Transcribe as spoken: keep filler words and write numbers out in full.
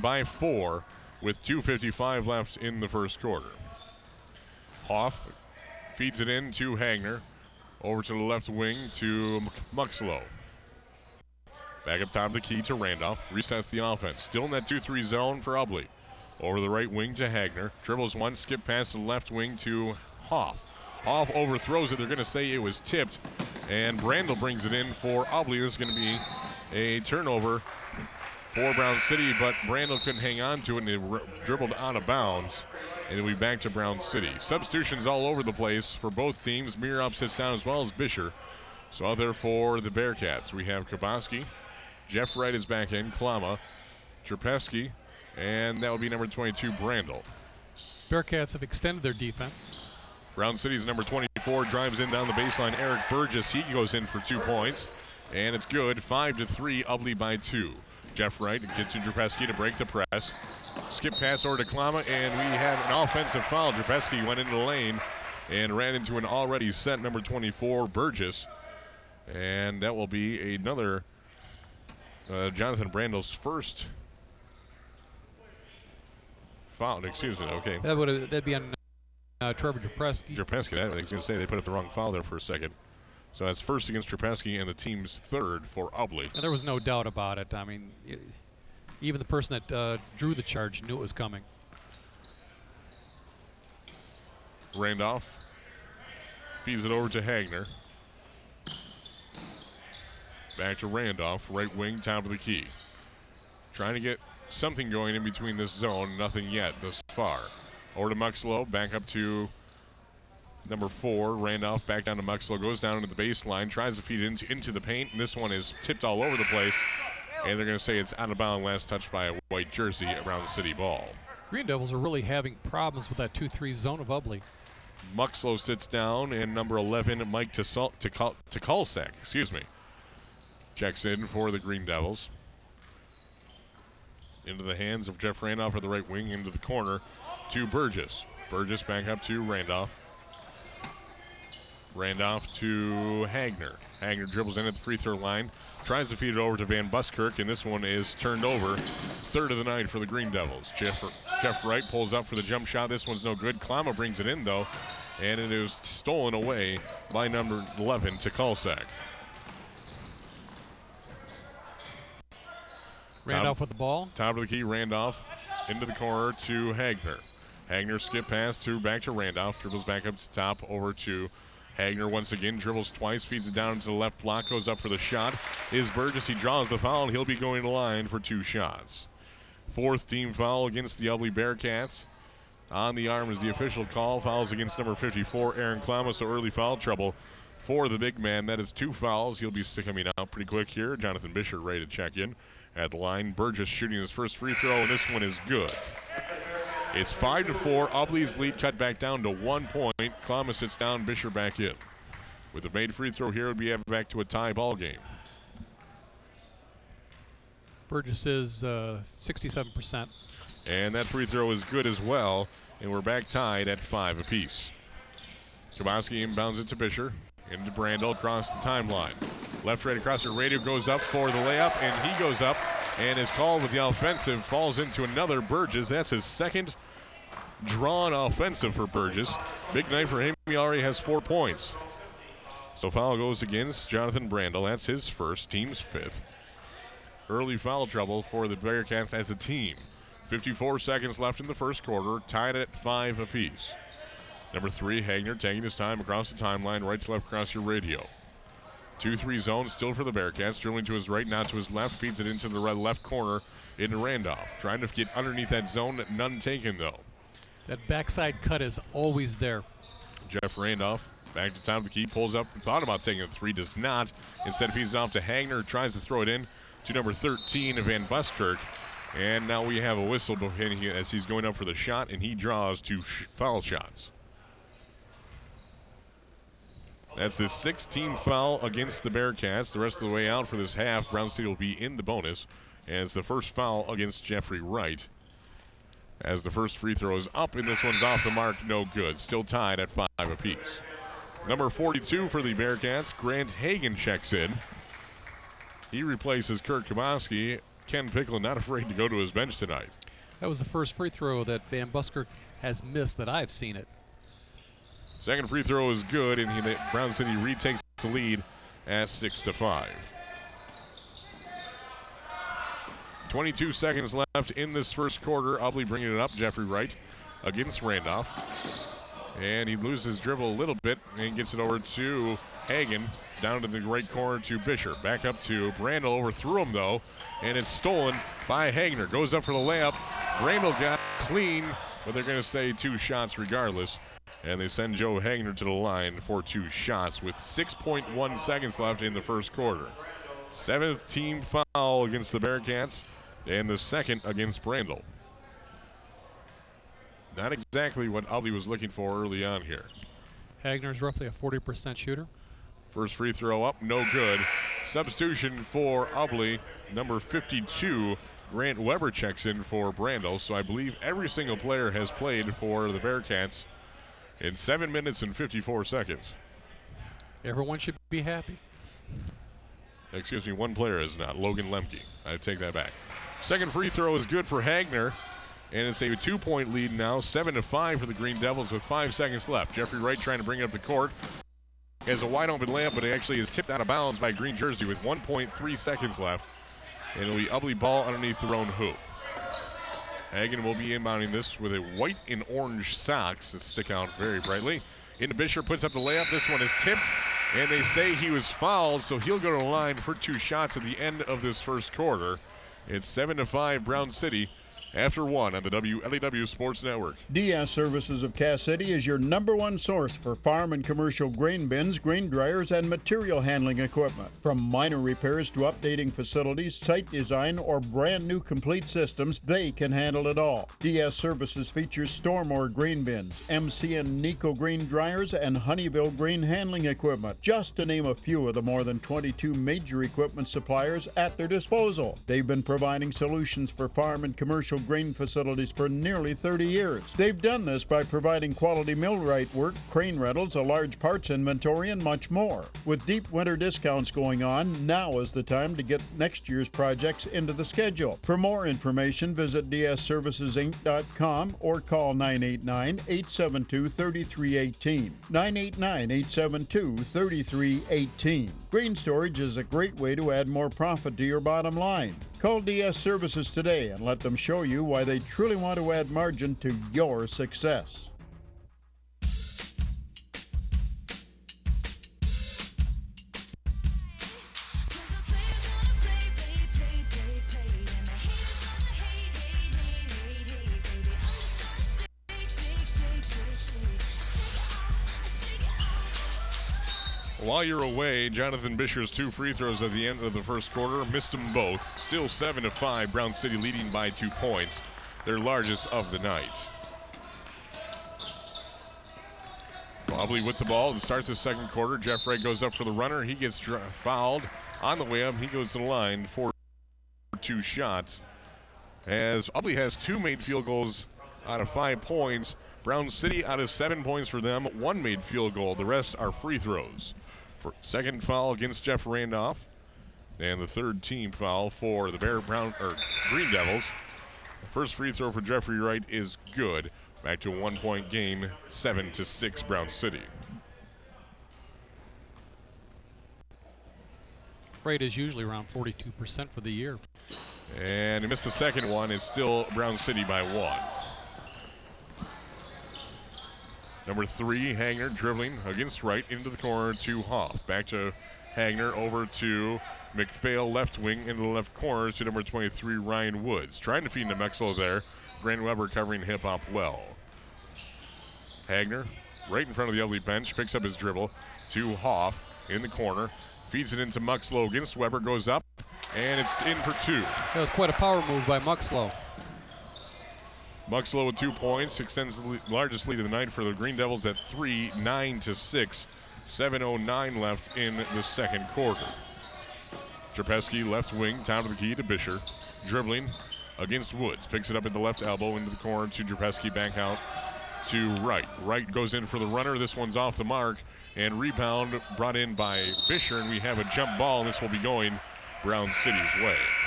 by four with two fifty-five left in the first quarter. Hoff feeds it in to Hagner. Over to the left wing to Muxlow. Back up top of the key to Randolph. Resets the offense. Still in that two three zone for Ubley. Over the right wing to Hagner. Dribbles one, skip past the left wing to Hoff. Hoff overthrows it. They're going to say it was tipped. And Brandel brings it in for Ubley. This is going to be a turnover for Brown City, but Brandel couldn't hang on to it, and it r- dribbled out of bounds. And it'll be back to Brown City. Substitutions all over the place for both teams. Mirop sits down as well as Bisher. So out there for the Bearcats, we have Kaboski. Jeff Wright is back in. Klama, Trapesky, and that will be number twenty-two, Brandel. Bearcats have extended their defense. Brown City's number twenty-four drives in down the baseline. Eric Burgess, he goes in for two points. And it's good. Five to three, Ubley by two. Jeff Wright gets to Drapesky to break the press. Skip pass over to Klama, and we have an offensive foul. Drapesky went into the lane and ran into an already set number twenty-four, Burgess. And that will be another uh, Jonathan Brandel's first foul. Excuse me, okay. That would that'd be on uh, Trevor Drapesky. Drapesky, I was going to say they put up the wrong foul there for a second. So that's first against Drapesky and the team's third for Ubley. And there was no doubt about it. I mean, it, even the person that uh, drew the charge knew it was coming. Randolph feeds it over to Hagner. Back to Randolph, right wing, top of the key. Trying to get something going in between this zone. Nothing yet thus far. Over to Muxlow, back up to number four. Randolph back down to Muxlow, goes down into the baseline, tries to feed it into, into the paint, and this one is tipped all over the place. And they're going to say it's out of bounds, last touched by a white jersey around the city ball. Green Devils are really having problems with that two three zone of Ubley. Muxlow sits down, and number eleven, Mike Tukalsak, excuse me, checks in for the Green Devils. Into the hands of Jeff Randolph for the right wing, into the corner to Burgess. Burgess back up to Randolph. Randolph to Hagner. Hagner dribbles in at the free throw line, tries to feed it over to Van Buskirk, and this one is turned over. Third of the night for the Green Devils. Jeff, Jeff Wright pulls up for the jump shot. This one's no good. Klama brings it in, though, and it is stolen away by number eleven, Tukalsak. Randolph top, with the ball. Top of the key, Randolph into the corner to Hagner. Hagner skip pass to back to Randolph. Dribbles back up to top over to Hagner once again. Dribbles twice, feeds it down to the left block, goes up for the shot. Is Burgess, he draws the foul, and he'll be going to line for two shots. Fourth team foul against the Ubley Bearcats. On the arm is the official call. Fouls against number fifty-four, Aaron Klama, so early foul trouble for the big man. That is two fouls. He'll be coming out pretty quick here. Jonathan Bisher ready to check in at the line. Burgess shooting his first free throw, and this one is good. It's five to four. Ubley's lead cut back down to one point. Klama sits down, Bisher back in. With a made free throw here, it would be back to a tie ball game. Burgess is uh, sixty-seven percent. And that free throw is good as well, and we're back tied at five apiece. Kabowski inbounds it to Bisher, into Brandel across the timeline. Left, right across the radio, goes up for the layup, and he goes up and is called with the offensive, falls into another Burgess. That's his second drawn offensive for Burgess. Big night for him. He already has four points. So foul goes against Jonathan Brandel. That's his first, team's fifth. Early foul trouble for the Bearcats as a team. fifty-four seconds left in the first quarter, tied at five apiece. Number three, Hagner taking his time across the timeline, right to left across your radio. two three zone still for the Bearcats, dribbling to his right, not to his left, feeds it into the right left corner into Randolph. Trying to get underneath that zone, none taken though. That backside cut is always there. Jeff Randolph back to top of the key, pulls up, thought about taking a three, does not. Instead feeds it off to Hagner, tries to throw it in to number thirteen, Van Buskirk. And now we have a whistle as he's going up for the shot, and he draws two sh- foul shots. That's the sixteenth foul against the Bearcats. The rest of the way out for this half, Brown City will be in the bonus. And it's the first foul against Jeffrey Wright. As the first free throw is up, and this one's off the mark, no good. Still tied at five apiece. Number forty-two for the Bearcats, Grant Hagan checks in. He replaces Kurt Kabowski Ken Pickle not afraid to go to his bench tonight. That was the first free throw that Van Buskirk has missed that I've seen it. Second free throw is good, and he, Brown City retakes the lead at six to five. twenty-two seconds left in this first quarter. Ubley bringing it up. Jeffrey Wright against Randolph. And he loses his dribble a little bit and gets it over to Hagen. Down to the right corner to Bisher. Back up to Brandel. Overthrew him, though. And it's stolen by Hagner. Goes up for the layup. Brandel got clean, but they're going to say two shots regardless. And they send Joe Hagner to the line for two shots with six point one seconds left in the first quarter. Seventh team foul against the Bearcats and the second against Brandel. Not exactly what Ubley was looking for early on here. Hagner's roughly a forty percent shooter. First free throw up, no good. Substitution for Ubley, number fifty-two, Grant Weber checks in for Brandel. So I believe every single player has played for the Bearcats in seven minutes and fifty-four seconds. Everyone should be happy. Excuse me, one player is not, Logan Lemke. I take that back. Second free throw is good for Hagner, and it's a two-point lead now, seven to five for the Green Devils with five seconds left. Jeffrey Wright trying to bring it up the court. He has a wide-open layup, but it actually is tipped out of bounds by Green Jersey with one point three seconds left, and it'll be Ubley ball underneath their own hoop. Hagen will be inbounding this with a white and orange socks that stick out very brightly. Into Bisher, puts up the layup. This one is tipped, and they say he was fouled, so he'll go to the line for two shots at the end of this first quarter. It's seven to five Brown City after one on the W L E W Sports Network. D S Services of Cass City is your number one source for farm and commercial grain bins, grain dryers, and material handling equipment. From minor repairs to updating facilities, site design, or brand new complete systems, they can handle it all. D S Services features Stormore grain bins, M C and Nico grain dryers, and Honeyville grain handling equipment, just to name a few of the more than twenty-two major equipment suppliers at their disposal. They've been providing solutions for farm and commercial grain facilities for nearly thirty years. They've done this by providing quality millwright work, crane rentals, a large parts inventory, and much more. With deep winter discounts going on, now is the time to get next year's projects into the schedule. For more information, visit d s services inc dot com or call nine eight nine, eight seven two, three three one eight. nine eight nine, eight seven two, three three one eight. Grain storage is a great way to add more profit to your bottom line. Call D S Services today and let them show you why they truly want to add margin to your success. While you're away, Jonathan Bisher's two free throws at the end of the first quarter, missed them both. Still seven to five, Brown City leading by two points, their largest of the night. Ubley with the ball to start the second quarter. Jeff Wright goes up for the runner. He gets fouled on the way up. He goes to the line for two shots. As Ubley has two made field goals out of five points. Brown City out of seven points for them, one made field goal. The rest are free throws. For second foul against Jeff Randolph, and the third team foul for the Bear Brown or Green Devils. The first free throw for Jeffrey Wright is good. Back to a one-point game, seven to six Brown City. Wright is usually around forty-two percent for the year. And he missed the second one. It's still Brown City by one. Number three, Hagner dribbling against Wright into the corner to Hoff. Back to Hagner over to McPhail, left wing into the left corner to number twenty-three, Ryan Woods. Trying to feed into Mexel there. Brandon Weber covering hip hop well. Hagner right in front of the Ubley bench, picks up his dribble to Hoff in the corner. Feeds it into Muxlow against Weber, goes up, and it's in for two. That was quite a power move by Muxlow. Muxlow with two points, extends the largest lead of the night for the Green Devils at three, nine to six. seven oh nine left in the second quarter. Trapesky left wing, down to the key to Bisher. Dribbling against Woods. Picks it up at the left elbow into the corner to Trapesky, back out to Wright. Wright goes in for the runner. This one's off the mark. And rebound brought in by Bisher, and we have a jump ball, and this will be going Brown City's way.